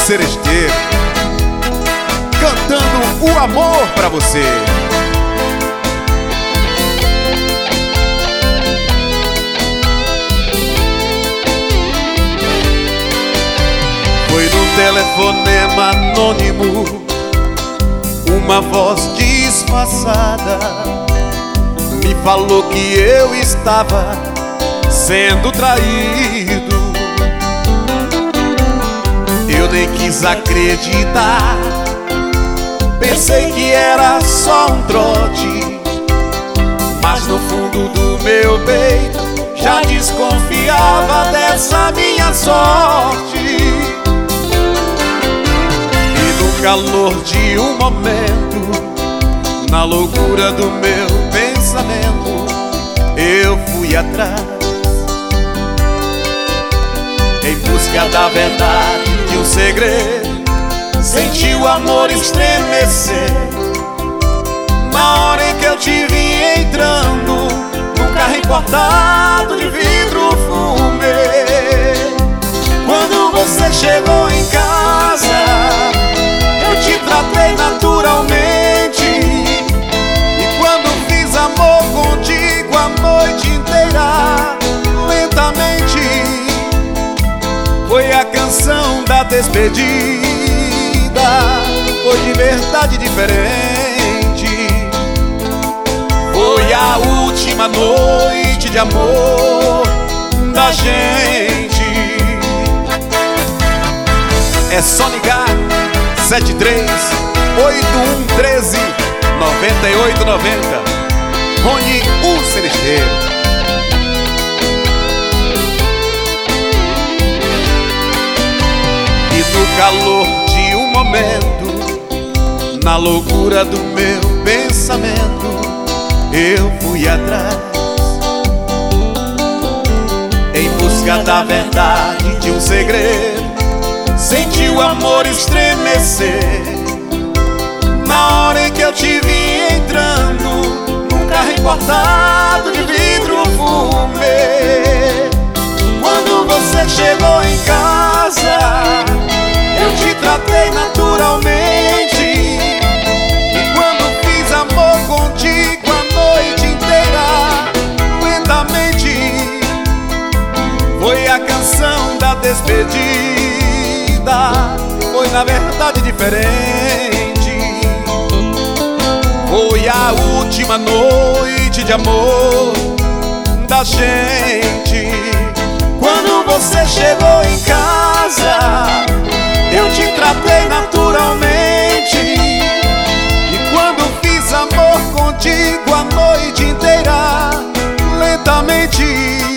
Seresteiro, cantando o amor pra você. Foi num telefonema anônimo, uma voz disfarçada me falou que eu estava sendo traído. Eu nem quis acreditar, pensei que era só um trote, mas no fundo do meu peito já desconfiava dessa minha sorte. E no calor de um momento, na loucura do meu pensamento, eu fui atrás, em busca da verdade de um segredo. Senti o amor estremecer na hora em que eu te vi entrando num carro importado de vidro fumê. Quando você chegou em casa, eu te tratei naturalmente, e quando fiz amor contigo a noite inteira, lentamente, foi a canção da despedida. Foi de verdade diferente. Foi a última noite de amor da gente. É só ligar 73-8113-9890. Rony o Seresteiro. E no calor de um momento, na loucura do meu pensamento, eu fui atrás, em busca da verdade de um segredo. Senti o amor estremecer na hora em que eu te vi entrando num carro importado de vidro fumê. Quando você chegou em casa, eu te tratei naturalmente, e quando fiz amor contigo a noite inteira, lentamente, foi a canção da despedida. Foi na verdade diferente. Foi a última noite de amor da gente. Quando você chegou em casa, eu te tratei naturalmente, e quando fiz amor contigo a noite inteira, lentamente,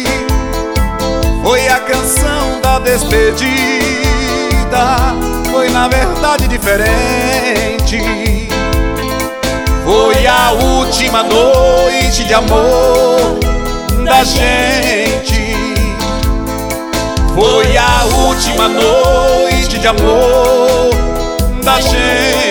foi a canção da despedida. Foi na verdade diferente. Foi a última noite de amor da gente. Foi a última noite de amor da gente.